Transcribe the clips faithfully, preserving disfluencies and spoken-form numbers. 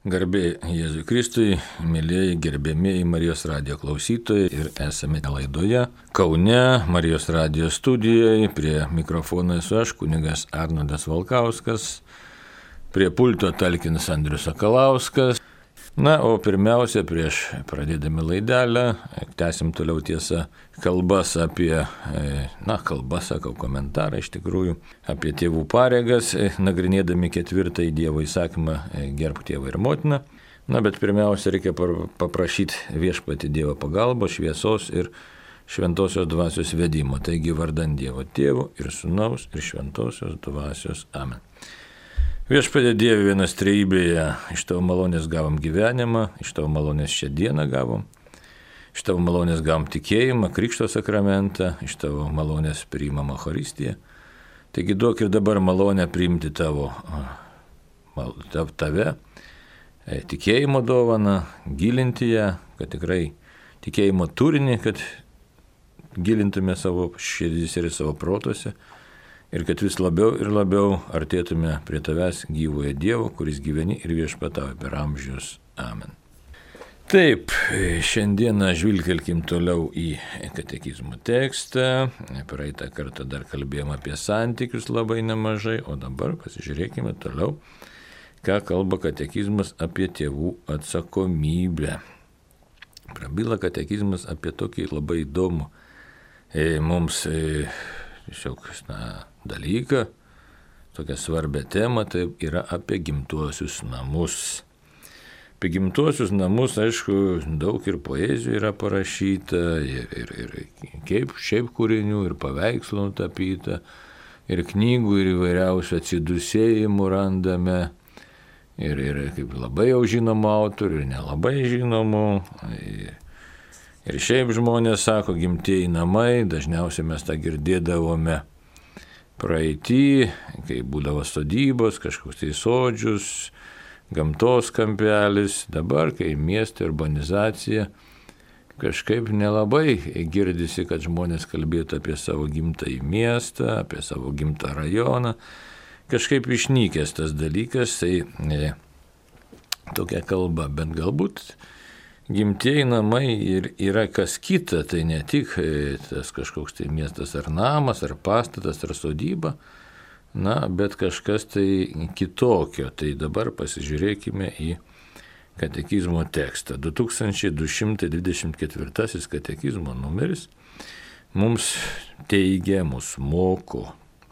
Garbė Jėzui Kristui, mėlyjeji, gerbėmieji Marijos radijo klausytojai ir esame laidoje Kaune, Marijos radijo studijoje, prie mikrofono esu aš, kunigas Arnoldas Valkauskas, prie pulto talkins Andrius Sakalauskas. Na, o pirmiausia, prieš pradėdami laidelę, tęsim toliau tiesą kalbas apie, na, kalbas, sakau, komentarą iš tikrųjų, apie tėvų pareigas, nagrinėdami ketvirtąjį Dievo įsakymą gerbk tėvą ir motiną. Na, bet pirmiausia, reikia paprašyti viešpatį Dievo pagalbos, šviesos ir šventosios dvasios vedimo. Taigi vardan Dievo tėvo ir sūnaus ir šventosios dvasios. Amen. Viešpatie Dieve vienas trejybėje, iš tavo malonės gavom gyvenimą, iš tavo malonės šią dieną gavom, iš tavo malonės gavom tikėjimą, krikšto sakramentą, iš tavo malonės priimamą Eucharistiją. Taigi duok ir dabar malonę priimti tavo, tave, tikėjimo dovaną, gilinti ją, kad tikrai tikėjimo turinį, kad gilintume savo širdis ir savo protuose. Ir kad vis labiau ir labiau artėtume prie tavęs gyvojo Dievo, kuris gyveni ir viešpatauja per amžius. Amen. Taip, šiandieną žvilgtelkim toliau į katekizmo tekstą. Praeitą kartą dar kalbėjom apie santykius labai nemažai, o dabar pasižiūrėkime toliau, ką kalba katekizmas apie tėvų atsakomybę. Prabyla katekizmas apie tokį labai įdomų e, mums e, tiesiog, na, dalyką, tokią svarbę temą, tai yra apie gimtuosius namus. Apie gimtuosius namus, aišku, daug ir poezijų yra parašyta, ir, ir, ir kaip šiaip kūrinių, ir paveikslų nutapyta, ir knygų, ir įvairiausių atsidusėjimų randame, ir, ir kaip labai jau žinomų autorių, ir nelabai žinomų. Ir, ir šiaip žmonės sako, gimtieji namai, dažniausiai mes tą girdėdavome praeitį, kai būdavo sodybos, kažkoks tai sodžius, gamtos kampelis. Dabar, kai miesto urbanizacija, kažkaip nelabai girdisi, kad žmonės kalbėtų apie savo gimtąjį miestą, apie savo gimtą rajoną. Kažkaip išnykęs tas dalykas, tai ne, tokia kalba, bet galbūt gimtieji namai ir yra kas kita, tai ne tik tas kažkoks tai miestas ar namas, ar pastatas, ar sodyba, na, bet kažkas tai kitokio. Tai dabar pasižiūrėkime į katekizmo tekstą. du tūkstančiai du šimtai dvidešimt ketvirtasis katekizmo numeris mums teigia, mus moko.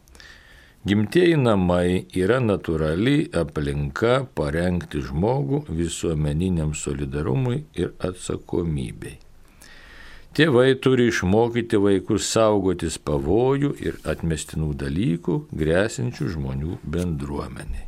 Gimtieji namai yra natūrali aplinka parengti žmogų visuomeniniam solidarumui ir atsakomybei. Tėvai turi išmokyti vaikus saugotis pavojų ir atmestinų dalykų, grėsinčių žmonių bendruomeniai.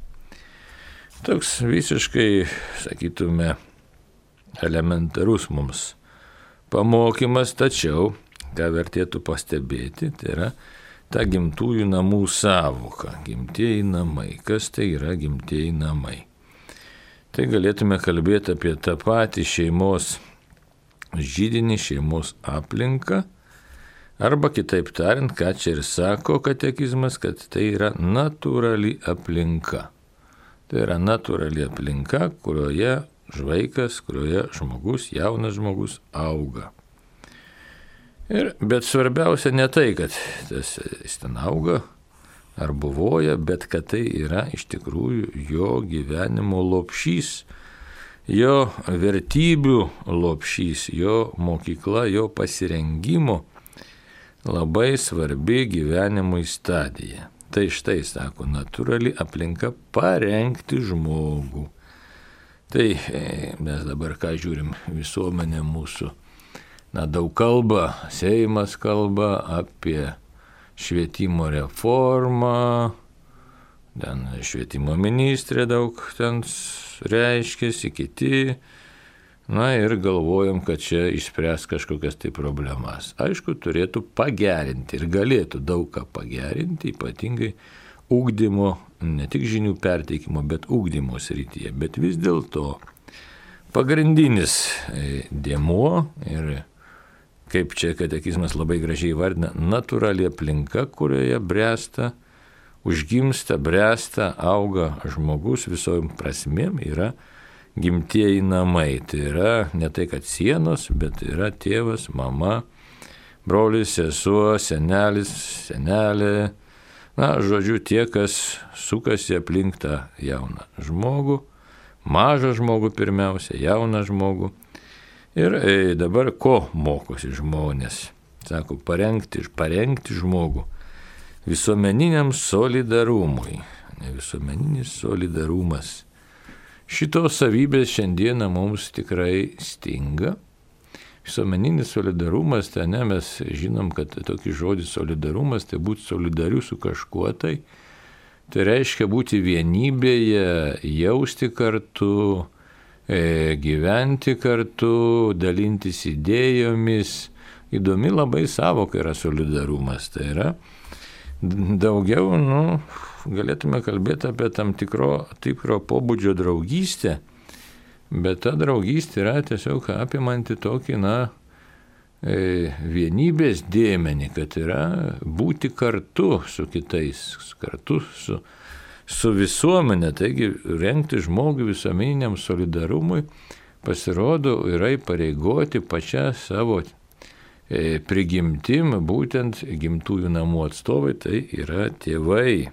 Toks visiškai, sakytume, elementarus mums pamokymas, tačiau, ką vertėtų pastebėti, tai yra ta gimtųjų namų sąvoka, gimtieji namai. Kas tai yra gimtieji namai? Tai galėtume kalbėti apie tą patį šeimos židinį, šeimos aplinką, arba kitaip tariant, ką čia ir sako katekizmas, kad tai yra natūrali aplinka. Tai yra natūrali aplinka, kurioje vaikas, kurioje žmogus, jaunas žmogus auga. Ir, bet svarbiausia ne tai, kad tas, jis ten auga ar buvoja, bet kad tai yra iš tikrųjų jo gyvenimo lopšys, jo vertybių lopšys, jo mokykla, jo pasirengimo labai svarbi gyvenimui stadija. Tai štai, sako, natūrali aplinka parengti žmogų. Tai mes dabar ką žiūrim, visuomenė mūsų, na, daug kalba, Seimas kalba apie švietimo reformą, ten švietimo ministrė daug ten reiškėsi, kiti, na ir galvojam, kad čia išspręs kažkokias tai problemas. Aišku, turėtų pagerinti ir galėtų daug ką pagerinti, ypatingai ugdymo, ne tik žinių perteikimo, bet ugdymo srityje. Bet vis dėlto pagrindinis dėmuo ir kaip čia katekizmas labai gražiai vardina, natūrali aplinka, kurioje bręsta, užgimsta, bręsta, auga žmogus visom prasmėm, yra gimtieji namai. Tai yra ne tai, kad sienos, bet tai yra tėvas, mama, brolis, sesuo, senelis, senelė. Na, žodžiu, tie, kas sukasi aplink tą jauną žmogų, mažą žmogų pirmiausia, jauną žmogų. Ir e, dabar ko mokosi žmonės? Sako, parengti, parengti žmogų visuomeniniam solidarumui. Ne, visuomeninis solidarumas. Šitos savybės šiandieną mums tikrai stinga. Visuomeninis solidarumas, tai ne, mes žinom, kad tokį žodį solidarumas, tai būti solidariu su kažkuo tai. Tai reiškia būti vienybėje, jausti kartu, e, gyventi kartu, dalintis idėjomis. Įdomi labai savoka yra solidarumas. Tai yra daugiau, nu, galėtume kalbėti apie tam tikro, tikro pobūdžio draugystę, bet ta draugystė yra tiesiog apimanti tokį, na, e, vienybės dėmenį, kad yra būti kartu su kitais, kartu su, su visuomenė. Taigi rengti žmogų visuomeniniam solidarumui pasirodo yra įpareigoti pačią savo e, prigimtim, būtent gimtųjų namų atstovai, tai yra tėvai.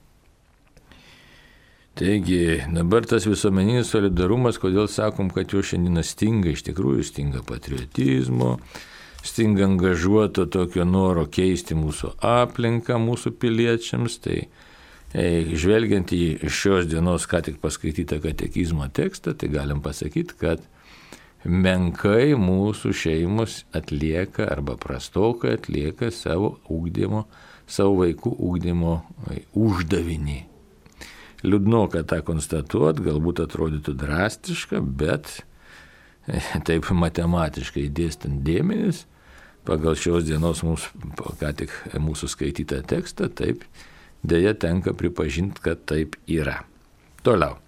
Taigi, dabar tas visuomeninis solidarumas, kodėl sakom, kad jo šiandien stinga, iš tikrųjų stinga patriotizmo, stinga angažuoto tokio noro keisti mūsų aplinką mūsų piliečiams. Tai e, žvelgiant į šios dienos ką tik paskaitytą katekizmo tekstą, tai galim pasakyti, kad menkai mūsų šeimos atlieka arba prastokai atlieka savo ūkdymo, savo vaikų ūkdymo uždavinį. Liūdnoka tą konstatuot, galbūt atrodytų drastiška, bet taip matematiškai dėstant dėmenis, pagal šios dienos mūsų, ką tik mūsų skaitytą tekstą, taip dėja tenka pripažinti, kad taip yra. Toliau.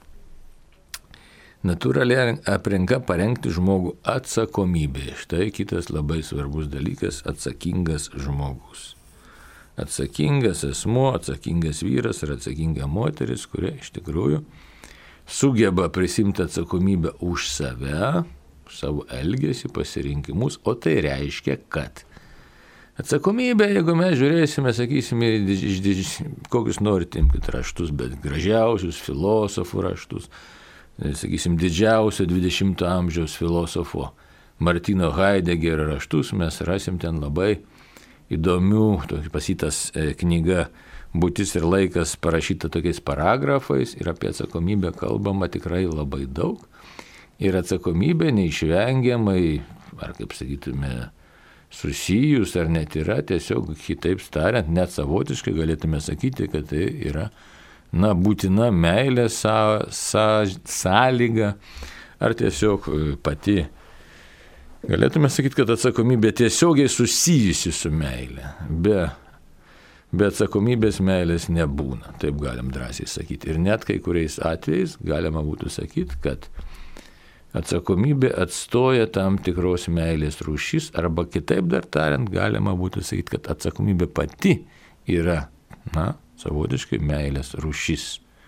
Natūraliai aplinka parengti žmogų atsakomybė. Štai kitas labai svarbus dalykas – atsakingas žmogus. Atsakingas asmuo, atsakingas vyras ir atsakinga moteris, kurie iš tikrųjų sugeba prisimti atsakomybę už save, savo elgesį, pasirinkimus, o tai reiškia, kad atsakomybė, jeigu mes žiūrėsime, sakysime, iš kokius norite imkite raštus, bet gražiausius filosofų raštus, sakysim, didžiausio dvidešimto amžiaus filosofo Martino Heidegerio raštus, mes rasim ten labai įdomių, pasitas knyga Būtis ir laikas parašyta tokiais paragrafais ir apie atsakomybę kalbama tikrai labai daug. Ir atsakomybė neišvengiamai, ar kaip sakytume, susijus ar net yra, tiesiog kitaip tariant, net savotiškai galėtume sakyti, kad tai yra, na, būtina meilė sa, sa, sąlyga ar tiesiog pati. Galėtume sakyti, kad atsakomybė tiesiogiai susijusi su meilė. Be, be atsakomybės meilės nebūna, taip galim drąsiai sakyti. Ir net kai kuriais atvejais galima būtų sakyti, kad atsakomybė atstoja tam tikros meilės rūšis, arba kitaip dar tariant, galima būtų sakyti, kad atsakomybė pati yra, na, savotiškai meilės rūšis.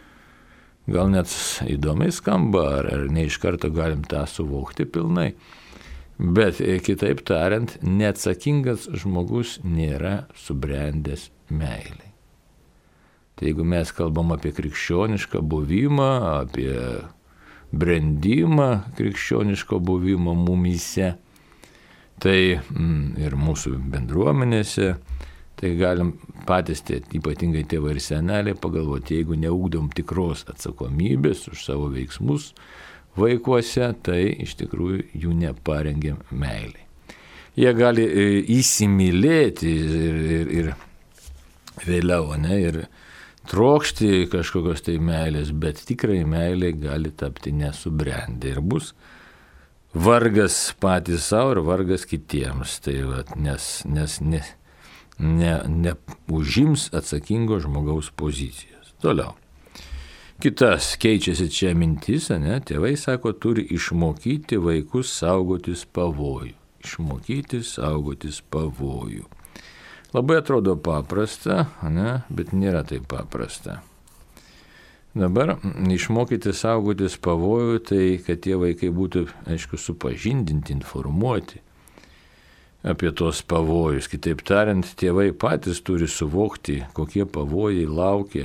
Gal net įdomiai skamba, ar, ar ne iš karto galim tą suvokti pilnai. Bet kitaip tariant, neatsakingas žmogus nėra subrendęs meiliai. Tai jeigu mes kalbam apie krikščionišką buvimą, apie brendimą krikščioniško buvimo mumyse, tai mm, ir mūsų bendruomenėse, tai galim patys, ypatingai tėvai ir seneliai, pagalvoti, jeigu neugdom tikros atsakomybės už savo veiksmus vaikuose, tai iš tikrųjų jų neparengėm meiliai. Jie gali įsimylėti ir, ir, ir vėliau, ne, ir trokšti kažkokios tai meilės, bet tikrai meilė gali tapti nesubrendę ir bus vargas patys savo ir vargas kitiems. Tai va, nes, nes ne, ne, ne užims atsakingo žmogaus pozicijas. Toliau. Kitas keičiasi čia mintis, ne? Tėvai sako, turi išmokyti vaikus saugotis pavojų. Išmokyti saugotis pavojų. Labai atrodo paprasta, ne? Bet nėra taip paprasta. Dabar išmokyti saugotis pavojų, tai kad tie vaikai būtų, aišku, supažindinti, informuoti apie tos pavojus. Kitaip tariant, tėvai patys turi suvokti, kokie pavojai laukia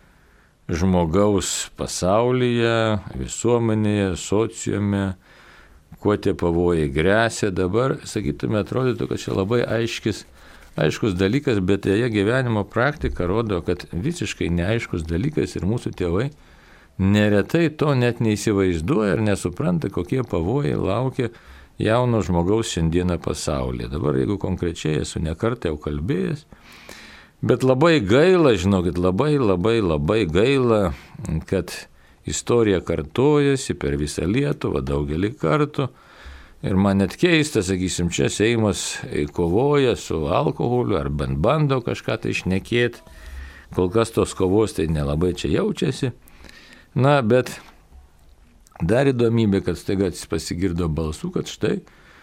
žmogaus pasaulyje, visuomenėje, sociume, kuo tie pavojai grėsia. Dabar, sakytume, atrodytų, kad čia labai aiškis, aiškus dalykas, bet jie gyvenimo praktika rodo, kad visiškai neaiškus dalykas ir mūsų tėvai neretai to net neįsivaizduoja ir nesupranta, kokie pavojai laukia jauno žmogaus šiandieną pasaulyje. Dabar, jeigu konkrečiai esu nekartą jau kalbėjęs, bet labai gaila, žinokit, labai labai labai gaila, kad istorija kartojasi per visą Lietuvą daugelį kartų. Ir man net keista, sakysim, čia Seimas kovoja su alkoholiu ar bent bando kažką tai šnekėti. Kol kas tos kovos tai nelabai čia jaučiasi. Na, bet dar įdomybė, kad staiga pasigirdo balsų, kad štai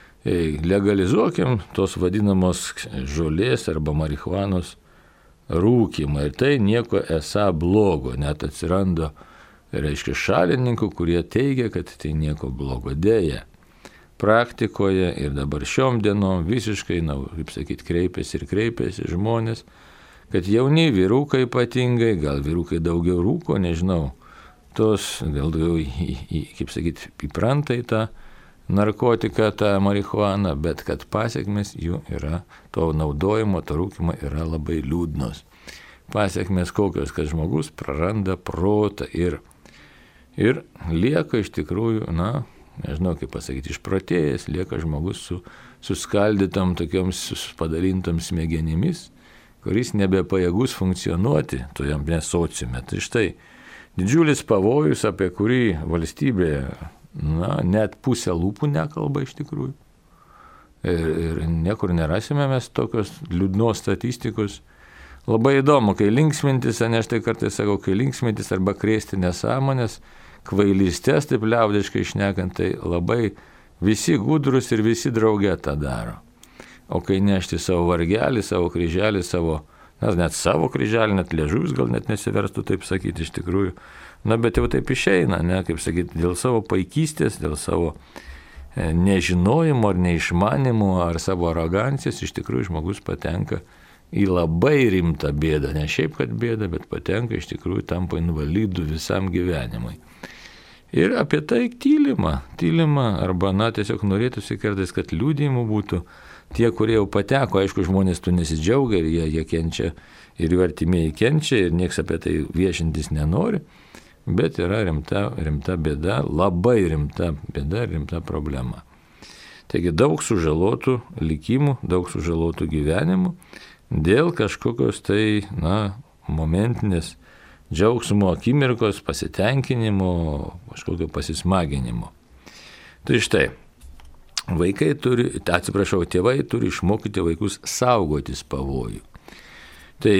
legalizuokim tos vadinamos žolės arba marihuanos rūkimą. Ir tai nieko esą blogo. Net atsiranda, reiškia, šalininkų, kurie teigia, kad tai nieko blogo. Deja, praktikoje ir dabar šiom dienom visiškai, na, kaip sakyti, kreipiasi ir kreipiasi žmonės, kad jauni vyrukai ypatingai, gal vyrukai daugiau rūko, nežinau, tos gal daugiau, į, į, kaip sakyti, įpranta į tą narkotiką, tą marihuaną, bet kad pasiekmes jų yra, to naudojimo, to rūkimo yra labai liūdnos. Pasiekmes kokios, kad žmogus praranda protą ir, ir lieka iš tikrųjų, na, nežinau kaip pasakyti, išprotėjęs, lieka žmogus su suskaldytam tokioms padalintam smegenimis, kuris nebepajėgus funkcionuoti toje sociume. Tai štai didžiulis pavojus, apie kurį valstybė, na, net pusę lūpų nekalba iš tikrųjų. Ir, ir niekur nerasime mes tokios liūdnos statistikos. Labai įdomu, kai linksmintis, ne aš tai kartais sakau, kai linksmintis arba krėsti nesąmonės, kvailystės, taip liaudiškai šnekant, tai labai visi gudrus ir visi drauge tą daro. O kai nešti savo vargelį, savo kryželį, savo, na, net savo kryželį, net liežuvis gal net nesiverstų taip sakyti iš tikrųjų, na, bet jau taip išeina, ne, kaip sakyti, dėl savo paikystės, dėl savo nežinojimo ar neišmanimo ar savo arogancijos, iš tikrųjų žmogus patenka į labai rimtą bėdą, ne šiaip kad bėdą, bet patenka iš tikrųjų tampa invalidų visam gyvenimui. Ir apie tai tylima, tylima, arba, na, tiesiog norėtųsi kartais, kad liudijimų būtų tie, kurie jau pateko, aišku, žmonės tu nesidžiaugia ir jie, jie kenčia, ir jų artimieji kenčia, ir nieks apie tai viešintis nenori, bet yra rimta, rimta bėda, labai rimta bėda, rimta problema. Taigi daug sužalotų likimų, daug sužalotų gyvenimų dėl kažkokios tai, na, momentinės džiaugsmo akimirkos, pasitenkinimo, kažkokio pasismaginimo. Tai štai, vaikai turi, atsiprašau, tėvai turi išmokyti vaikus saugotis pavojų. Tai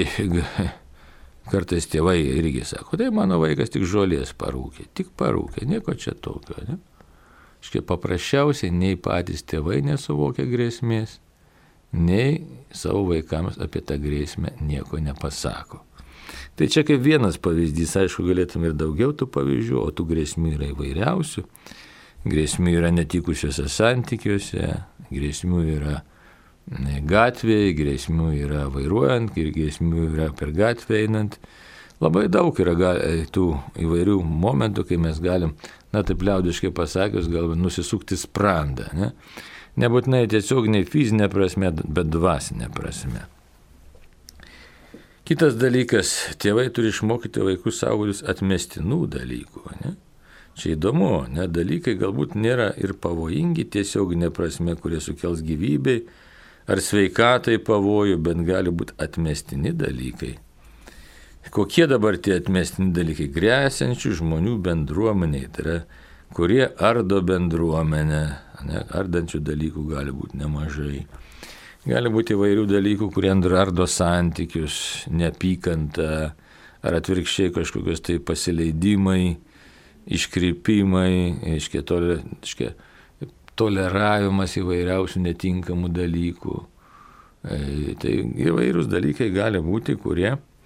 kartais tėvai irgi sako, tai mano vaikas tik žolės parūkė, tik parūkė, nieko čia tokio. Ne? Škai paprasčiausiai nei patys tėvai nesuvokia grėsmės, nei savo vaikams apie tą grėsmę nieko nepasako. Tai čia kaip vienas pavyzdys, aišku, galėtum ir daugiau tų pavyzdžių, o tų grėsmių yra įvairiausių. Grėsmių yra netikusiuose santykiuose, grėsmių yra gatvėje, grėsmių yra vairuojant, grėsmių yra per gatvę einant. Labai daug yra tų įvairių momentų, kai mes galim, na taip liaudiškai pasakius, galbūt nusisukti sprandą. Ne? Nebūtinai tiesiog ne fizinė prasme, bet dvasinė prasme. Kitas dalykas, tėvai turi išmokyti vaikus saugotis atmestinų dalykų. Ne? Čia įdomu, ne, dalykai galbūt nėra ir pavojingi tiesioginė prasme, kurie sukels gyvybei ar sveikatai pavojų, bet gali būti atmestini dalykai. Kokie dabar tie atmestini dalykai? Grėsiančių žmonių bendruomeniai, tai yra, kurie ardo bendruomenę, ne, ardančių dalykų gali būti nemažai. Gali būti įvairių dalykų, kurie ardo santykius, neapykantą, ar atvirkščiai kažkokios tai pasileidimai, iškrypimai, iškia, tole, iškia, toleravimas įvairiausių netinkamų dalykų. E, tai įvairūs dalykai gali būti, kurie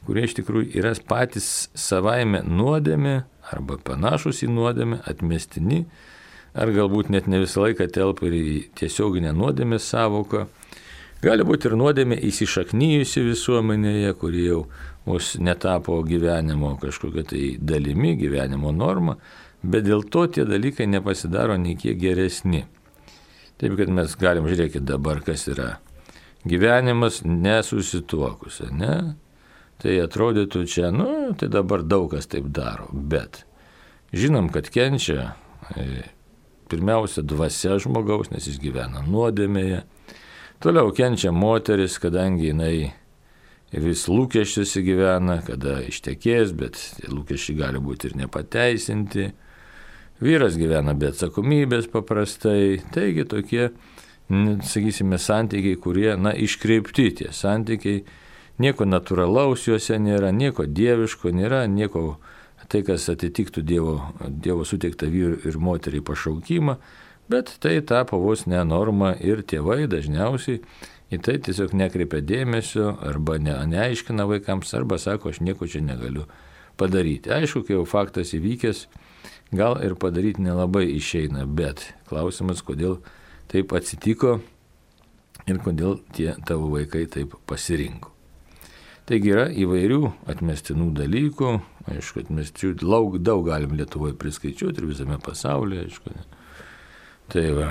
kurie iš tikrųjų yra patys savaime nuodėmė arba panašus į nuodėmę, atmestini, ar galbūt net ne visą laiką telpa ir į tiesioginę nuodėmės savoką. Gali būti ir nuodėmė įsišaknyjusi visuomenėje, kuri jau mus netapo gyvenimo kažkokia tai dalimi, gyvenimo norma, bet dėl to tie dalykai nepasidaro nei kiek geresni. Taip, kad mes galim žiūrėti dabar, kas yra gyvenimas nesusituokus, ne? Tai atrodytų čia, nu, tai dabar daug kas taip daro, bet žinom, kad kenčia e, pirmiausia dvasia žmogaus, nes jis gyvena nuodėmėje. Toliau kenčia moteris, kadangi jinai vis lūkesčiuose gyvena, kada ištekės, bet lūkesčiai gali būti ir nepateisinti. Vyras gyvena be atsakomybės paprastai, taigi tokie, sakysime, santykiai, kurie, na, iškreipti tie santykiai, nieko natūralaus juose nėra, nieko dieviško nėra, nieko tai, kas atitiktų Dievo, Dievo suteiktą vyrų ir moteriai pašaukimą, bet tai tapo vos ne norma ir tėvai dažniausiai į tai tiesiog nekreipia dėmesio arba ne, neaiškina vaikams, arba sako, aš nieko čia negaliu padaryti. Aišku, kai jau faktas įvykęs, gal ir padaryti nelabai išeina, bet klausimas, kodėl taip atsitiko ir kodėl tie tavo vaikai taip pasirinko. Taigi yra įvairių atmestinų dalykų, aišku, atmestinų daug, daug galim Lietuvoje priskaičiuoti ir visame pasaulyje, aišku. Tai va,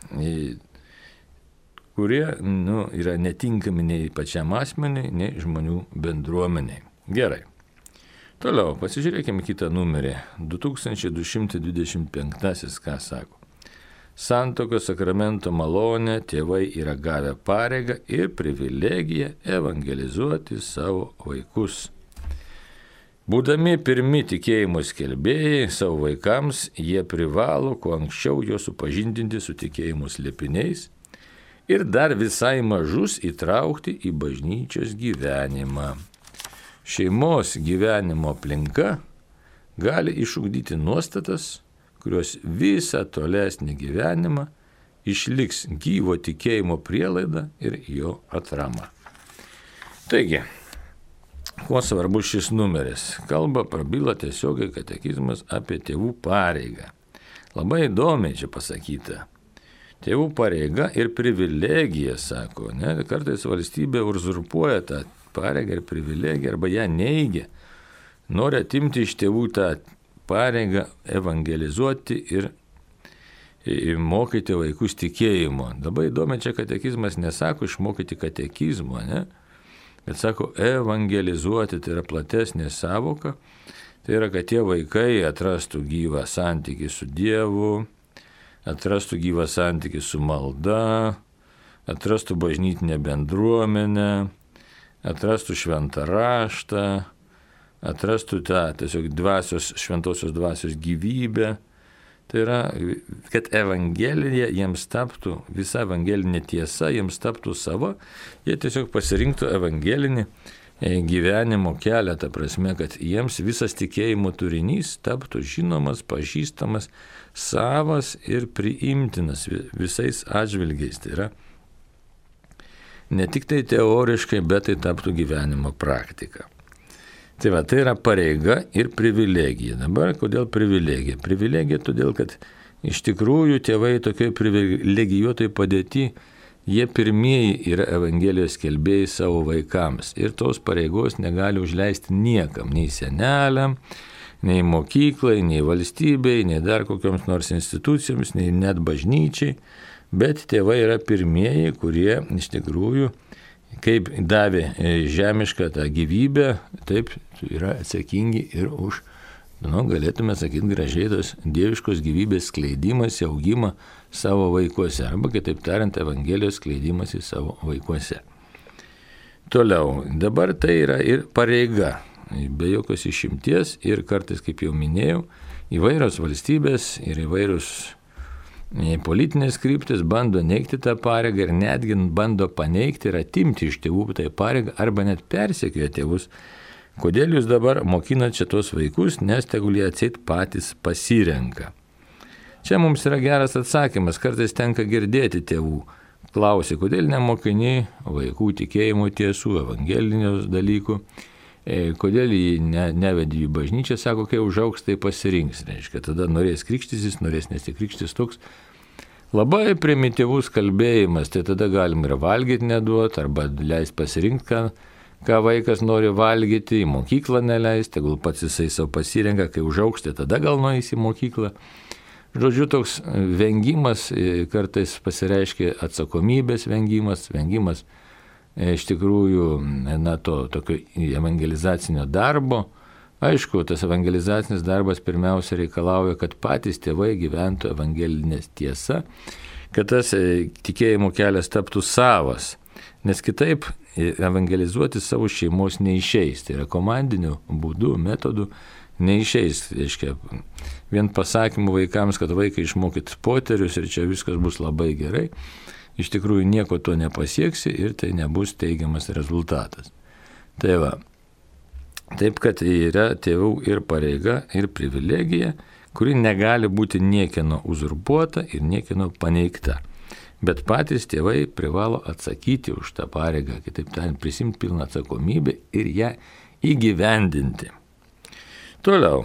kurie, nu, yra netinkami nei pačiam asmeniai, nei žmonių bendruomeniai. Gerai. Toliau, pasižiūrėkime kitą numerį. du tūkstančiai du šimtai dvidešimt penki, ką sako. Santuokos sakramento malonę tėvai yra gavę pareigą ir privilegiją evangelizuoti savo vaikus. Būdami pirmi tikėjimo skelbėjai savo vaikams, jie privalo kuo anksčiau juos supažindinti su tikėjimo slėpiniais ir dar visai mažus įtraukti į bažnyčios gyvenimą. Šeimos gyvenimo aplinka gali išugdyti nuostatas, kurios visą tolesnį gyvenimą išliks gyvo tikėjimo prielaida ir jo atrama. Taigi, kuo svarbus šis numeris? Kalba prabyla tiesiogiai katekizmas apie tėvų pareigą. Labai įdomiai čia pasakyta. Tėvų pareiga ir privilegija, sako, ne? Kartais valstybė uzurpuoja tą pareigą ir privilegiją arba ją neigia. Nori atimti iš tėvų tą pareigą evangelizuoti ir mokyti vaikus tikėjimo. Labai įdomi čia katekizmas nesako išmokyti katekizmo, ne? Bet sako evangelizuoti, tai yra platesnė savoka. Tai yra, kad tie vaikai atrastų gyvą santykį su Dievu, atrastų gyvą santykį su malda, atrastų bažnytinę bendruomenę, atrastų šventą raštą, atrastų tą tiesiog dvasios, šventosios dvasios gyvybę. Tai yra, kad evangelija jiems taptų, visa evangelinė tiesa jiems taptų sava, jie tiesiog pasirinktų evangelinį gyvenimo kelią, ta prasme, kad jiems visas tikėjimo turinys taptų žinomas, pažįstamas, savas ir priimtinas visais atžvilgiais. Tai yra ne tik tai teoriškai, bet tai taptų gyvenimo praktika. Tai va, tai yra pareiga ir privilegija. Dabar kodėl privilegija? Privilegija todėl, kad iš tikrųjų tėvai tokiai privilegijuotai padėti, jie pirmieji yra Evangelijos skelbėjai savo vaikams. Ir tos pareigos negali užleisti niekam, nei seneliam, nei mokyklai, nei valstybei, nei dar kokioms nors institucijoms, nei net bažnyčiai. Bet tėvai yra pirmieji, kurie iš tikrųjų, kaip davė žemišką tą gyvybę, taip yra atsakingi ir už, nu, galėtume sakyti gražiai, tos dieviškos gyvybės skleidimas, augimą savo vaikuose, arba kitaip tariant, Evangelijos skleidimas į savo vaikuose. Toliau, dabar tai yra ir pareiga, be jokios išimties ir kartais, kaip jau minėjau, įvairios valstybės ir įvairios politinės kryptis bando neigti tą pareigą ir netgi bando paneigti ir atimti iš tėvų tą pareigą arba net persekioja tėvus. Kodėl jūs dabar mokinat šitos vaikus, nes tegul jie atseit patys pasirenka. Čia mums yra geras atsakymas, kartais tenka girdėti tėvų. Klausia, kodėl nemokini vaikų tikėjimo tiesų, evangelinių dalykų. Kodėl jį ne, nevedi į bažnyčią, sako, kai užaugs, tai pasirinks. Reiškia, tada norės krikštysis, norės nesikrikštys, toks labai primityvus kalbėjimas, tai tada galim ir valgyti neduoti, arba leis pasirinkti, ką, ką vaikas nori valgyti, į mokyklą neleisti, tegul pats jisai savo pasirenka, kai užaugs, tai tada gal nueis į mokyklą. Žodžiu, toks vengimas kartais pasireiškia atsakomybės vengimas, vengimas iš tikrųjų, na, to tokio evangelizacinio darbo. Aišku, tas evangelizacinis darbas pirmiausia reikalauja, kad patys tėvai gyventų evangelinės tiesa, kad tas tikėjimo kelias taptų savas, nes kitaip evangelizuoti savo šeimos neišeis, tai yra komandiniu būdu, metodu neišeis, reiškia, vien pasakymų vaikams, kad vaikai išmokyt poterius ir čia viskas bus labai gerai, iš tikrųjų nieko to nepasieksi ir tai nebus teigiamas rezultatas. Tai va, taip kad yra tėvų ir pareiga, ir privilegija, kuri negali būti niekieno uzurpuota ir niekieno paneigta. Bet patys tėvai privalo atsakyti už tą pareigą, kitaip tariant, prisimti pilną atsakomybę ir ją įgyvendinti. Toliau,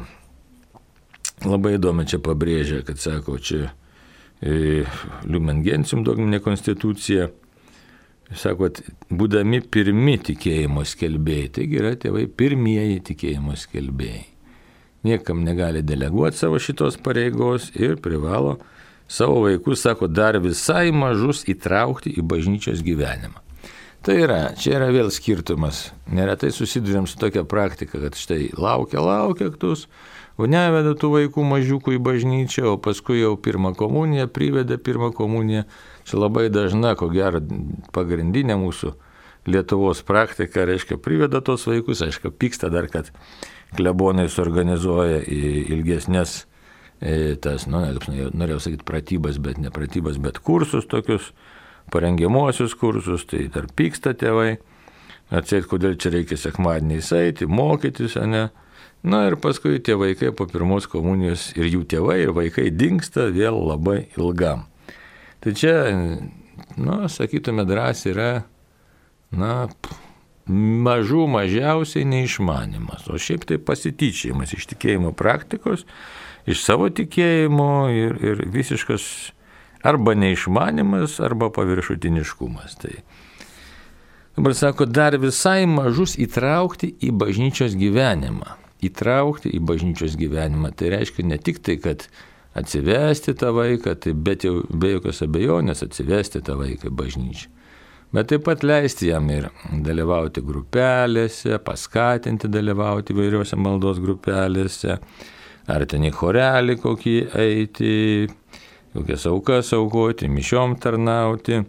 labai įdomi čia pabrėžia, kad sako, čia e, Lumen Gentium dogminė konstitucija, sako, būdami pirmi tikėjimo skelbėjai, taigi yra tėvai pirmieji tikėjimo skelbėjai. Niekam negali deleguoti savo šitos pareigos ir privalo savo vaikus, sako, dar visai mažus įtraukti į bažnyčios gyvenimą. Tai yra, čia yra vėl skirtumas. Neretai susidurėm su tokia praktika, kad štai laukia, laukia aktus, o neveda tų vaikų mažiukų į bažnyčią, o paskui jau pirmą komuniją privedė pirmą komuniją. Čia labai dažna, ko gero, pagrindinė mūsų Lietuvos praktika, reiškia, priveda tos vaikus, aišku, pyksta dar, kad klebonai suorganizuoja ilgesnės, tas, nu, norėjau sakyti pratybas, bet ne pratybas, bet kursus tokius, parengiamuosius kursus, tai dar pyksta tėvai, atseit, kodėl čia reikia sekmadieniais eiti, mokytis, ne? Na ir paskui tie vaikai po pirmos komunijos ir jų tėvai ir vaikai dingsta vėl labai ilgam. Tai čia, na, sakytume, drąsiai yra, na, mažų mažiausiai neišmanimas, o šiaip tai pasityčiajimas iš tikėjimo praktikos, iš savo tikėjimo ir, ir visiškas arba neišmanimas, arba paviršutiniškumas. Tai dabar sako, dar visai mažus įtraukti į bažnyčios gyvenimą. Įtraukti į bažnyčios gyvenimą. Tai reiškia ne tik tai, kad atsivesti tą vaiką, tai bet jau be jokios abejonės atsivesti tą vaiką į bažnyčią. Bet taip pat leisti jam ir dalyvauti grupelėse, paskatinti dalyvauti įvairiuose maldos grupelėse, ar ten į chorelį kokį eiti, kokias aukas aukoti, mišiom tarnauti.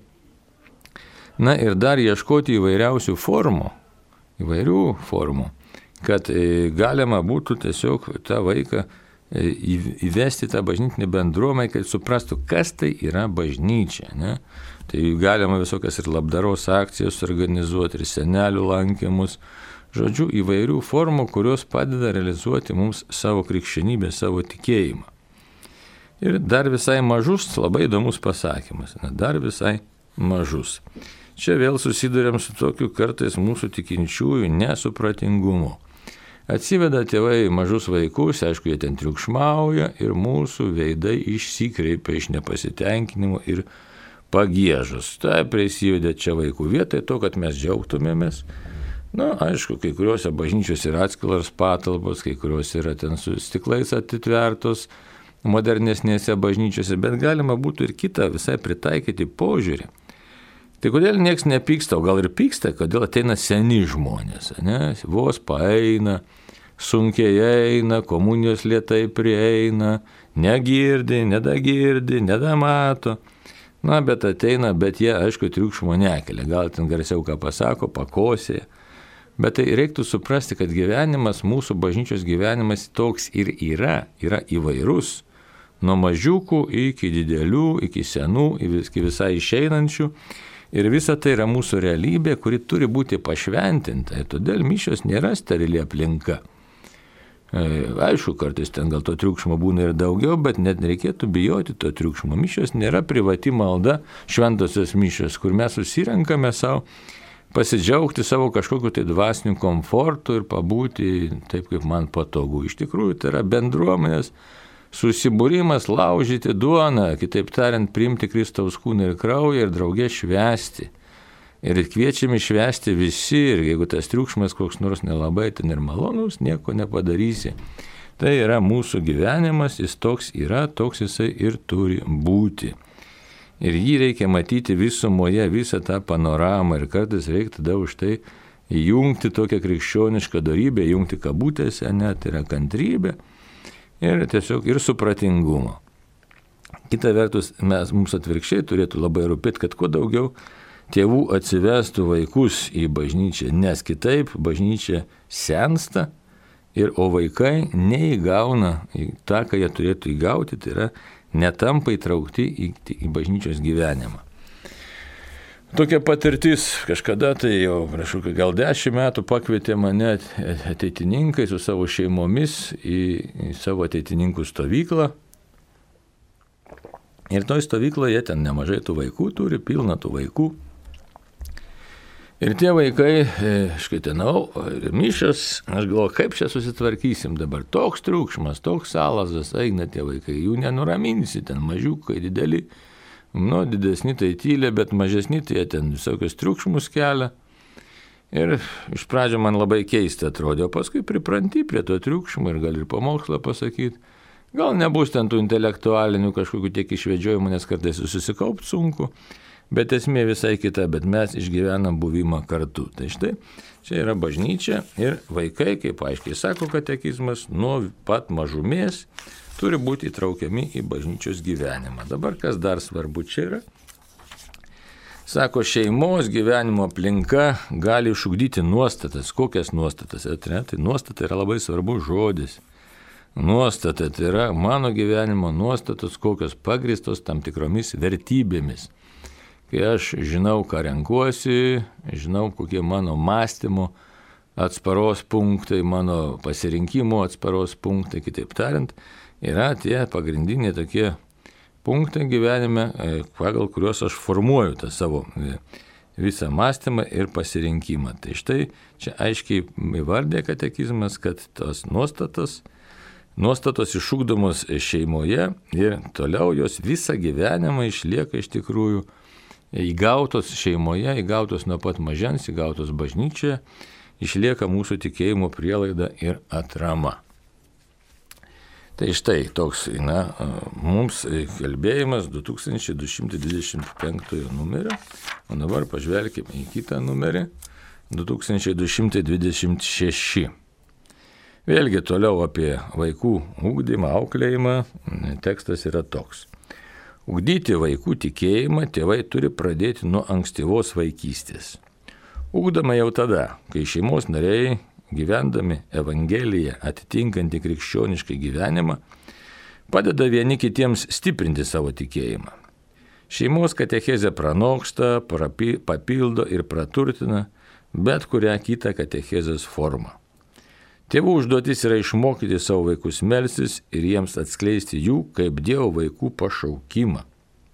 Na ir dar ieškoti įvairiausių formų, įvairių formų, kad galima būtų tiesiog tą vaiką įvesti tą bažnytinę bendruomenę, kad suprastų, kas tai yra bažnyčia. Ne? Tai galima visokias ir labdaros akcijas organizuoti, ir senelių lankymus, žodžiu, įvairių formų, kurios padeda realizuoti mums savo krikščionybę, savo tikėjimą. Ir dar visai mažus, labai įdomus pasakymas, na, dar visai mažus. Čia vėl susidurėm su tokiu kartais mūsų tikinčiųjų nesupratingumu. Atsiveda tėvai mažus vaikus, aišku, jie ten triukšmauja ir mūsų veidai išsikreipia iš nepasitenkinimo ir pagiežos. Tai prisivedė čia vaikų vietoj to, kad mes džiaugtumėmės. Na, aišku, kai kuriuose bažnyčios yra atskilos patalpos, kai kuriuos yra ten su stiklais atitvertos, modernesnėse bažnyčiose, bet galima būtų ir kitą visai pritaikyti požiūrį. Tai kodėl nieks nepyksta, o gal ir pyksta, kodėl ateina seni žmonės, ne? Vos paeina, sunkiai eina, komunijos lėtai prieina, negirdi, nedagirdi, nedamato. Na, bet ateina, bet jie, aišku, triukšmo nekelia, gal ten garsiau ką pasako, pakosėja. Bet tai reiktų suprasti, kad gyvenimas, mūsų bažnyčios gyvenimas toks ir yra, yra įvairus. Nuo mažiukų iki didelių, iki senų, iki visai išeinančių. Ir visa tai yra mūsų realybė, kuri turi būti pašventinta. Ir todėl mišios nėra sterili aplinka. Aišku, kartais ten gal to triukšmo būna ir daugiau, bet net nereikėtų bijoti to triukšmo. Mišios nėra privati malda, šventosios mišios, kur mes susirenkame savo pasidžiaugti savo kažkokiu tai dvasiniu komfortu ir pabūti taip, kaip man patogu. Iš tikrųjų, tai yra bendruomenės susibūrimas, laužyti duoną, kitaip tariant, priimti Kristaus kūną ir kraują ir draugė švęsti. Ir kviečiami švęsti visi, ir jeigu tas triukšmas koks nors nelabai ten ir malonus, nieko nepadarysi. Tai yra mūsų gyvenimas, jis toks yra, toks jisai ir turi būti. Ir jį reikia matyti visumoje, visą tą panoramą, ir kartais reikia tada už tai įjungti tokią krikščionišką dorybę, įjungti kabutėse, net yra kantrybė. Ir tiesiog ir supratingumo. Kita vertus, mes, mums atvirkščiai turėtų labai rūpėti, kad kuo daugiau tėvų atsivestų vaikus į bažnyčią, nes kitaip bažnyčia sensta, ir, o vaikai neįgauna tą, ką jie turėtų įgauti, tai yra netampa įtraukti į, į bažnyčios gyvenimą. Tokia patirtis, kažkada tai jau, prašau, gal dešimt metų pakvietė mane ateitininkai su savo šeimomis į, į savo ateitininkų stovyklą. Ir toj stovykloje jie ten nemažai tų vaikų turi, pilna tų vaikų. Ir tie vaikai, škaitinau, ir mišas, aš galvoju, kaip čia susitvarkysim dabar. Toks triukšmas, toks salazas, eina tie vaikai, jų nenuraminsi, ten mažiukai, dideli. Nu, didesni tai tylė, bet mažesni tai jie ten visokius triukšmus kelia. Ir iš pradžio man labai keista atrodė, o paskui pripranti prie to triukšmo ir gali ir pamokslą pasakyti. Gal nebus ten tų intelektualinių kažkokių tiek išvedžiojimų, nes kartais susikaupti sunku, bet esmė visai kita, bet mes išgyvenam buvimą kartu. Tai štai, čia yra bažnyčia ir vaikai, kaip aiškiai sako katekizmas, nuo pat mažumės turi būti įtraukiami į bažnyčios gyvenimą. Dabar kas dar svarbu čia yra? Sako, šeimos gyvenimo aplinka gali išugdyti nuostatas. Kokias nuostatas? Tai nuostata yra labai svarbus žodis. Nuostata tai yra mano gyvenimo nuostatos, kokios pagristos tam tikromis vertybėmis. Kai aš žinau, ką renkuosi, žinau, kokie mano mąstymo atsparos punktai, mano pasirinkimo atsparos punktai, kitaip tariant, yra tie pagrindiniai tokie punktai gyvenime, pagal kuriuos aš formuoju tą savo visą mąstymą ir pasirinkimą. Tai štai čia aiškiai įvardė katekizmas, kad tos nuostatos, nuostatos išugdomos šeimoje ir toliau jos visą gyvenimą išlieka iš tikrųjų įgautos šeimoje, įgautos nuo pat mažens, įgautos bažnyčioje, išlieka mūsų tikėjimo prielaida ir atrama. Tai štai toks, na, mums kalbėjimas du tūkstančiai du šimtai dvidešimt penktojo numerio, o dabar pažvelkime į kitą numerį, du tūkstančiai du šimtai dvidešimt šeši. Vėlgi toliau apie vaikų ugdymą, auklėjimą, tekstas yra toks. Ugdyti vaikų tikėjimą tėvai turi pradėti nuo ankstyvos vaikystės. Ugdoma jau tada, kai šeimos nariai, gyvendami Evangeliją atitinkantį krikščionišką gyvenimą, padeda vieni kitiems stiprinti savo tikėjimą. Šeimos katechezė pranoksta, papildo ir praturtina bet kurią kitą katechezės formą. Tėvų užduotis yra išmokyti savo vaikus melstis ir jiems atskleisti jų kaip Dievo vaikų pašaukimą.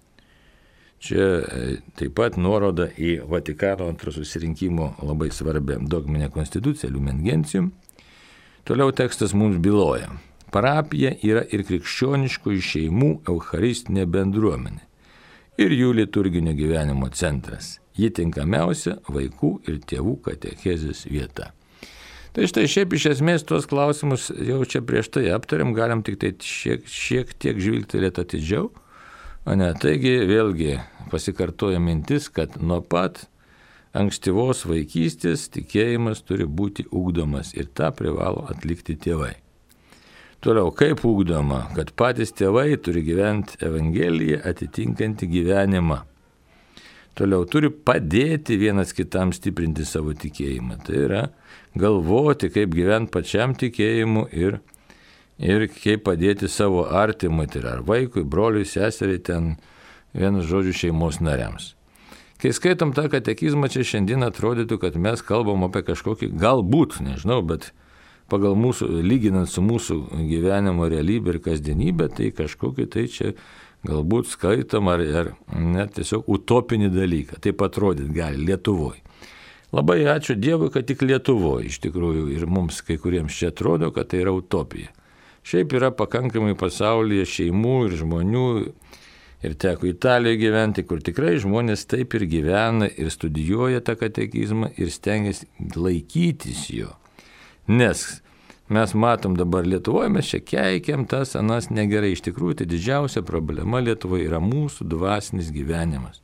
Čia taip pat nuoroda į Vatikano antro susirinkimo labai svarbią dogminę konstituciją Lumen Gentium. Toliau tekstas mums byloja. Parapija yra ir krikščioniškųjų šeimų eucharistinė bendruomenė ir jų liturginio gyvenimo centras. Ji tinkamiausia vaikų ir tėvų katechezės vieta. Tai štai šiaip iš esmės tuos klausimus jau čia prieš tai aptariam, galim tik tai šiek, šiek tiek žvilgtelėti atidžiau. O ne, taigi vėlgi pasikartoja mintis, kad nuo pat ankstyvos vaikystės tikėjimas turi būti ugdomas ir tą privalo atlikti tėvai. Toliau, kaip ugdoma, kad patys tėvai turi gyventi Evangeliją atitinkantį gyvenimą. Toliau, turi padėti vienas kitam stiprinti savo tikėjimą. Tai yra galvoti, kaip gyventi pačiam tikėjimu ir Ir kaip padėti savo artimui, tai yra ar vaikui, broliui, seseriai, ten vienas žodžių šeimos nariams. Kai skaitom tą katekizmą, čia šiandien atrodytų, kad mes kalbam apie kažkokį, galbūt, nežinau, bet pagal mūsų, lyginant su mūsų gyvenimo realybė ir kasdienybė, tai kažkokį tai čia galbūt skaitom ar, ar net tiesiog utopinį dalyką. Taip atrodyt gali Lietuvoje. Labai ačiū Dievui, kad tik Lietuvoje iš tikrųjų ir mums kai kuriems čia atrodo, kad tai yra utopija. Šiaip yra pakankamai pasaulyje šeimų ir žmonių, ir teko Italijoje gyventi, kur tikrai žmonės taip ir gyvena ir studijuoja tą katekizmą ir stengiasi laikytis jo. Nes mes matom dabar Lietuvoje, mes čia keikiam tas, anas negerai. Iš tikrųjų, tai didžiausia problema Lietuvoje yra mūsų dvasinis gyvenimas.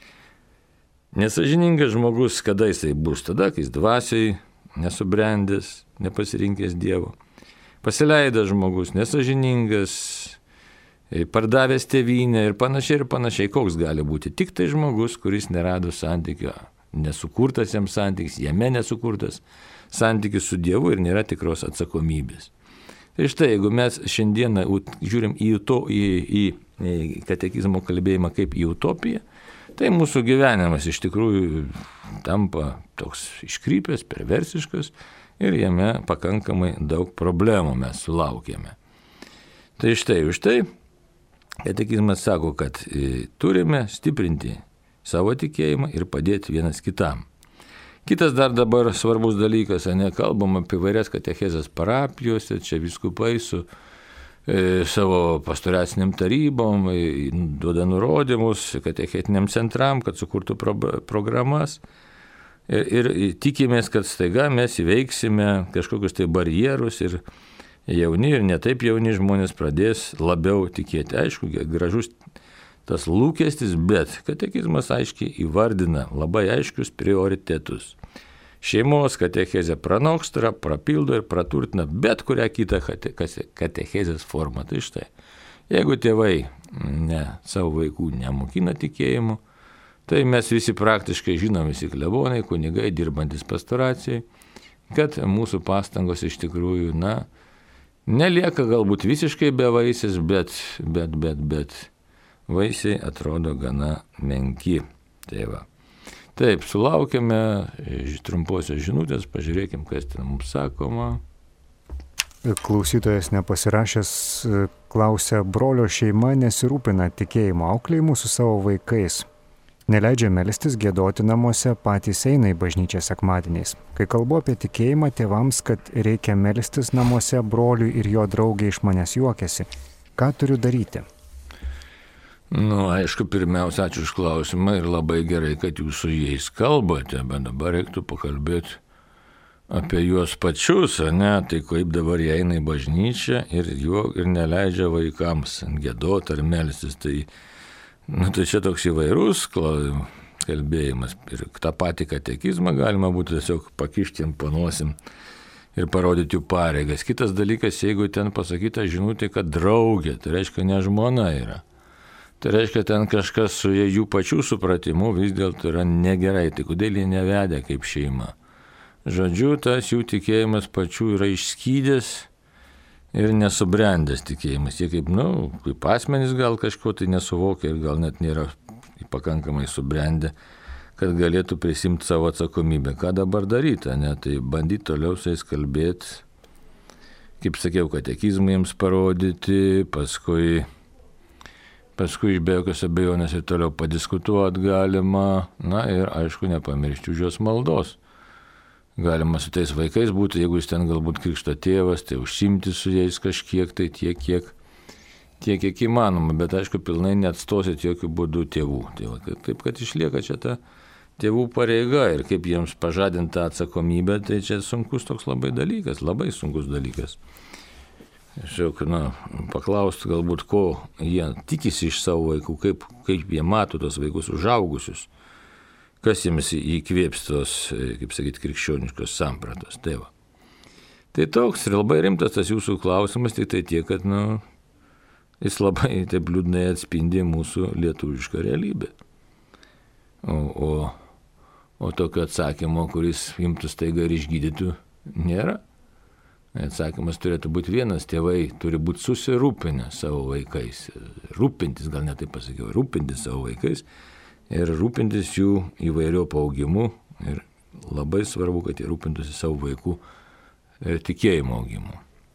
Nesažiningas žmogus, kada jisai bus? Tada, kai jis dvasiai nesubrendęs, nepasirinkęs Dievo. Pasileidęs žmogus, nesažiningas, pardavęs tėvynę ir panašiai ir panašiai. Koks gali būti? Tik tai žmogus, kuris nerado santykio, nesukurtas jam santykis, jame nesukurtas santykis su Dievu ir nėra tikros atsakomybės. Tai štai, jeigu mes šiandieną žiūrim į, uto, į, į, į katekizmo kalbėjimą kaip į utopiją, tai mūsų gyvenimas iš tikrųjų tampa toks iškrypęs, perversiškas ir jame pakankamai daug problemų mes sulaukėme. Tai štai, už tai katekizmas sako, kad turime stiprinti savo tikėjimą ir padėti vienas kitam. Kitas dar dabar svarbus dalykas, ne, kalbam apie vairias katechezes parapijose, čia vyskupai su e, savo pastoraciniam tarybom, e, duoda nurodymus katechetiniam centram, kad sukurtų pro, programas ir, ir tikimės, kad staiga mes įveiksime kažkokius tai barjerus ir jauni ir netaip jauni žmonės pradės labiau tikėti. Aišku, gražus tas lūkestis, bet katekizmas aiškiai įvardina labai aiškius prioritetus. Šeimos katechezė pranoksta, prapildo ir praturtina bet kurią kitą katechezės formą. Tai štai, jeigu tėvai ne, savo vaikų nemokina tikėjimu, tai mes visi praktiškai žinom, visi klebonai, kunigai, dirbantis pastoracijai, kad mūsų pastangos iš tikrųjų, na, nelieka galbūt visiškai bevaisės, bet, bet, bet, bet vaisiai atrodo gana menki. Tai va. Taip, sulaukėme trumposios žinutės, pažiūrėkim, kas ten mums sakoma. Klausytojas nepasirašęs klausia, brolio šeima nesirūpina tikėjimo auklėjimu su savo vaikais. Neleidžia melstis, giedoti namuose, patys eina į bažnyčią sekmadieniais. Kai kalbu apie tikėjimą tėvams, kad reikia melstis namuose, broliui ir jo draugiai iš manęs juokiasi. Ką turiu daryti? Nu, aišku, pirmiausia, ačiū už klausimą ir labai gerai, kad jūs su jais kalbate, bet dabar reiktų pakalbėti apie juos pačius, ne, tai kaip dabar jie eina į bažnyčią ir, juo, ir neleidžia vaikams giedoti ar melstis. Tai, nu, tai čia toks įvairus kalbėjimas ir tą patį katekizmą galima būtų tiesiog pakišti ant panosim ir parodyti jų pareigas. Kitas dalykas, jeigu ten pasakyta žinutė, kad draugė, tai reiškia ne žmona yra. Tai reiškia, ten kažkas su jų pačių supratimu vis dėlto yra negerai, tai kodėl jie nevedė kaip šeima. Žodžiu, tas jų tikėjimas pačių yra išskydęs ir nesubrendęs tikėjimas. Jie kaip, nu, kaip asmenys gal kažko tai nesuvokia ir gal net nėra pakankamai subrendę, kad galėtų prisimti savo atsakomybę. Ką dabar daryti, ne? Tai bandyti toliau su jais kalbėti, kaip sakiau, katekizmą jiems parodyti, paskui... Paskui be jokios abejonės ir toliau padiskutuoti galima, na ir aišku nepamiršti už jos maldos. Galima su tais vaikais būti, jeigu jis ten galbūt krikšto tėvas, tai užsimti su jais kažkiek, tai tiek, kiek, tiek, kiek įmanoma, bet aišku pilnai neatstosit jokių būdų tėvų. Tai, taip, kad išlieka čia ta tėvų pareiga ir kaip jiems pažadinti tą atsakomybę, tai čia sunkus toks labai dalykas, labai sunkus dalykas. Šiaip, na, paklausti galbūt, ko jie tikisi iš savo vaikų, kaip, kaip jie mato tos vaikus užaugusius, kas jiems įkvėps tos, kaip sakyti, krikščioniškos sampratos. Tai va. Tai toks ir labai rimtas tas jūsų klausimas, tik tai tiek, kad, nu, jis labai taip liūdnai atspindi mūsų lietuvišką realybę. O, o, o tokio atsakymo, kuris imtų staiga ir išgydytų, nėra. Atsakymas turėtų būti vienas, tėvai turi būti susirūpinę savo vaikais, rūpintis, gal ne taip pasakiau, rūpintis savo vaikais ir rūpintis jų įvairio paaugimu ir labai svarbu, kad jie rūpintųsi savo vaikų tikėjimo augimu.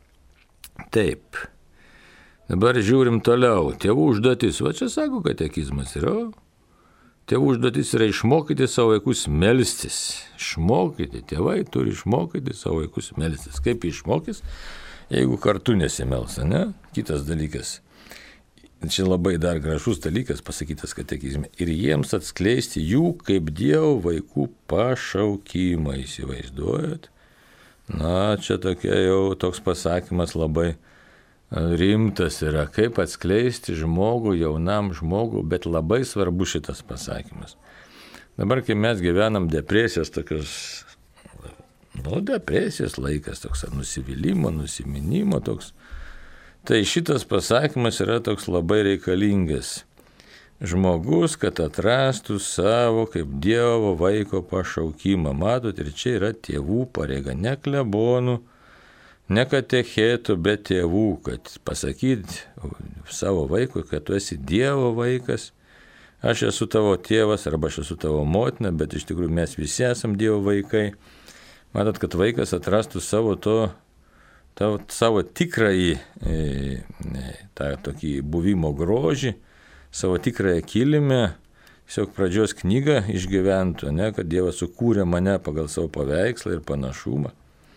Taip, dabar žiūrim toliau, tėvų užduotis, va čia sako katekizmas yra, tėvų užduotis yra išmokyti savo vaikus melstis. Išmokyti, tėvai turi išmokyti savo vaikus melstis. Kaip išmokys, jeigu kartu nesimelsa, ne? Kitas dalykas. Čia labai dar gražus dalykas pasakytas katekizme. Ir jiems atskleisti jų kaip Dievo vaikų pašaukimą, įsivaizduojat? Na, čia tokia jau toks pasakymas labai rimtas yra, kaip atskleisti žmogų, jaunam žmogų, bet labai svarbu šitas pasakymas. Dabar, kai mes gyvenam depresijos, tokios, nu, depresijos laikas, toks nusivylimų, nusiminimo toks, tai šitas pasakymas yra toks labai reikalingas. Žmogus, kad atrastų savo kaip Dievo vaiko pašaukimą. Matot, ir čia yra tėvų pareiga, ne klebonų, ne katechetų, bet tėvų, kad pasakyti savo vaikui, kad tu esi Dievo vaikas, aš esu tavo tėvas arba aš esu tavo motina, bet iš tikrųjų mes visi esam Dievo vaikai. Matot, kad vaikas atrastų savo to, to savo tikrąjį, tą tokį buvimo grožį, savo tikrąją kilmę, tiesiog pradžios knygą išgyventų, ne, kad Dievas sukūrė mane pagal savo paveikslą ir panašumą.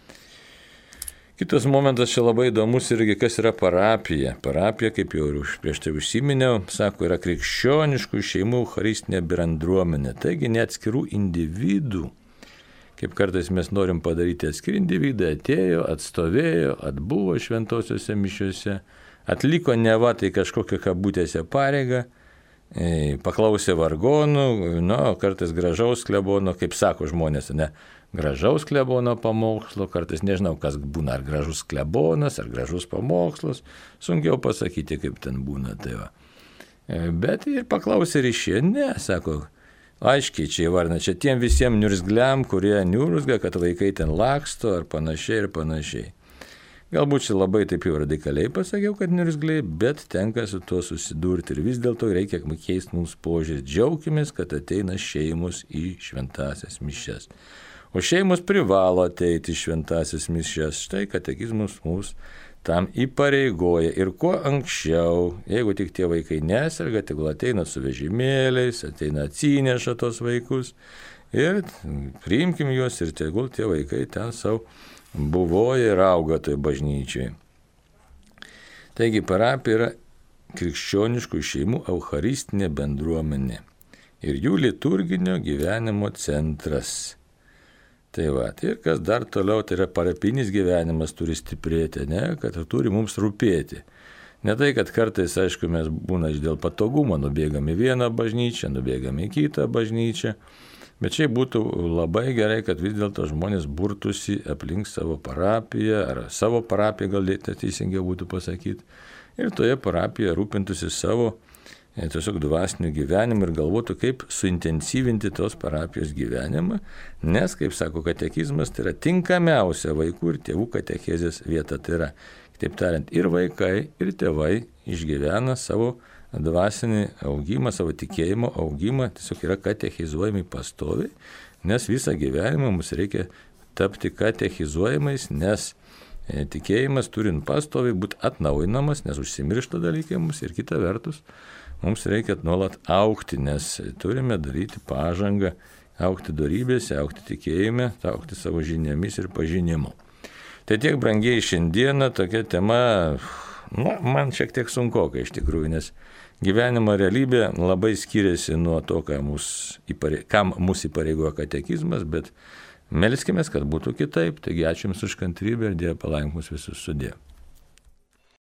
Kitas momentas čia labai įdomus irgi, kas yra parapija. Parapija, kaip jau ir prieš tai užsiminiau, sako, yra krikščioniškų šeimų eucharistinė bendruomenė. Taigi ne atskirų individų, kaip kartais mes norim padaryti, atskiri individai atėjo, atstovėjo, atbuvo šventosiuose mišiuose, atliko neva tai kažkokią kabutėse pareigą, paklausė vargonų, nu, kartais gražaus klebono, kaip sako žmonės, ne, gražaus klebono pamokslo, kartais nežinau, kas būna, ar gražus klebonas, ar gražus pamokslas, sunkiau pasakyti, kaip ten būna, tai va. Bet ir paklausė ir išėjo, ne, sako, aiškiai čia įvardina, čia tiem visiems niurzgliam, kurie niurzga, kad vaikai ten laksto, ar panašiai ir panašiai. Galbūt čia labai taip jau radikaliai pasakiau, kad niurzgliai, bet tenka su tuo susidurti ir vis dėlto reikia keisti mums požiūrį. Džiaukimės, kad ateina šeimos į šventąsias mišias. O šeimos privalo ateiti į šventąsias mišias. Štai katekizmas mums tam įpareigoja. Ir kuo anksčiau, jeigu tik tie vaikai neserga, tegul ateina su vežimėliais, ateina atsineša tos vaikus ir priimkim juos ir tegul tie vaikai ten savo buvoja ir auga toj bažnyčiai. Taigi parapija yra krikščioniškų šeimų eucharistinė bendruomenė ir jų liturginio gyvenimo centras. Tai va, tai ir kas dar toliau, tai yra parapinis gyvenimas turi stiprėti, ne, kad turi mums rūpėti. Ne tai, kad kartais, aišku, mes būna dėl patogumo, nubėgame į vieną bažnyčią, nubėgame į kitą bažnyčią, bet šiaip būtų labai gerai, kad vis dėlto žmonės burtųsi aplink savo parapiją, ar savo parapiją gal teisingiau būtų pasakyti, ir toje parapijoje rūpintųsi savo tiesiog dvasiniu gyvenimu ir galvotų, kaip suintensyvinti tos parapijos gyvenimą, nes, kaip sako katekizmas, tai yra tinkamiausia vaikų ir tėvų katechezės vieta. Tai yra, kitaip tariant, ir vaikai, ir tėvai išgyvena savo dvasinį augimą, savo tikėjimo augimą, tiesiog yra katechizuojami pastoviai, nes visą gyvenimą mums reikia tapti katechizuojamais, nes tikėjimas turint pastoviai būti atnaujinamas, nes užsimiršta dalykai mums ir kita vertus, mums reikia nuolat augti, nes turime daryti pažangą, augti dorybėse, augti tikėjime, augti savo žiniomis ir pažinimu. Tai tiek, brangiai, šiandieną tokia tema, nu, man šiek tiek sunkoka iš tikrųjų, nes gyvenimo realybė labai skiriasi nuo to, ką mus įparei, kam mūsų įpareigoja katekizmas, bet melskimės, kad būtų kitaip. Taigi ačiū Jums už kantrybę ir Dieve palaimink mus visus, sudie.